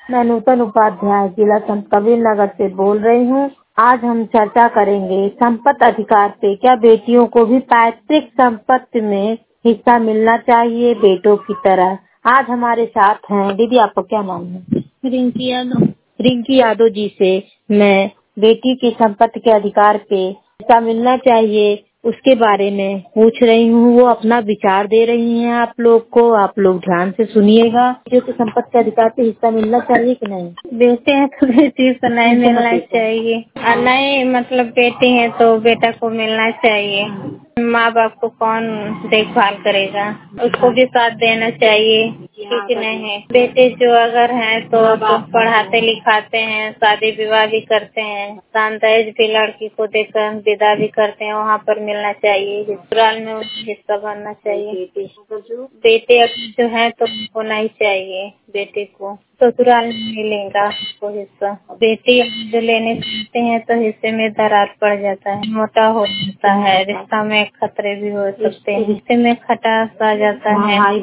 मैं नूतन उपाध्याय जिला संत कबीर नगर से बोल रही हूँ। आज हम चर्चा करेंगे संपत्ति अधिकार पे। क्या बेटियों को भी पैतृक संपत्ति में हिस्सा मिलना चाहिए बेटों की तरह? आज हमारे साथ हैं दीदी, आपका क्या नाम है? रिंकी यादव। रिंकी यादव जी से मैं बेटी की संपत्ति के अधिकार पे हिस्सा मिलना चाहिए उसके बारे में पूछ रही हूँ। वो अपना विचार दे रही हैं आप लोग को। आप लोग ध्यान से सुनिएगा। बेटियों की संपत्ति के अधिकार पे हिस्सा मिलना चाहिए कि नहीं? बेटे हैं तो बेटी को नहीं मिलना चाहिए, और नहीं मतलब बेटी है तो बेटा को मिलना चाहिए। माँ बाप को कौन देखभाल करेगा, उसको भी साथ देना चाहिए, ठीक नहीं है। बेटे जो अगर हैं तो पढ़ाते लिखाते हैं, शादी विवाह भी करते हैं, दहेज भी लड़की को देकर विदा भी करते हैं, वहाँ पर मिलना चाहिए। ससुराल में हिस्सा बनना चाहिए। बेटे जो है तो होना ही चाहिए, बेटे को ससुराल में मिलेगा उसको हिस्सा। बेटी जो लेने चाहते हैं तो हिस्से में दरार पड़ जाता है, मोटा हो जाता है, रिश्ता में खतरे भी हो सकते हैं, रिश्ते में खटास आ जाता है।